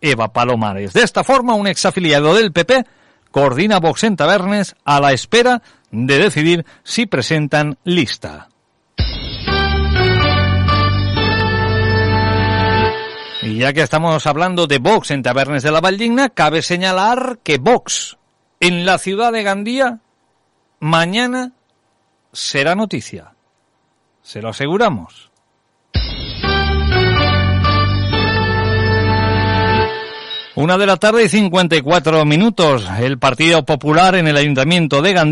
Eva Palomares. De esta forma, un exafiliado del PP coordina Vox en Tabernes a la espera de decidir si presentan lista. Y ya que estamos hablando de Vox en Tabernes de la Valldigna, cabe señalar que Vox en la ciudad de Gandía mañana será noticia. Se lo aseguramos. Una de la tarde y 54 minutos. El Partido Popular en el Ayuntamiento de Gandía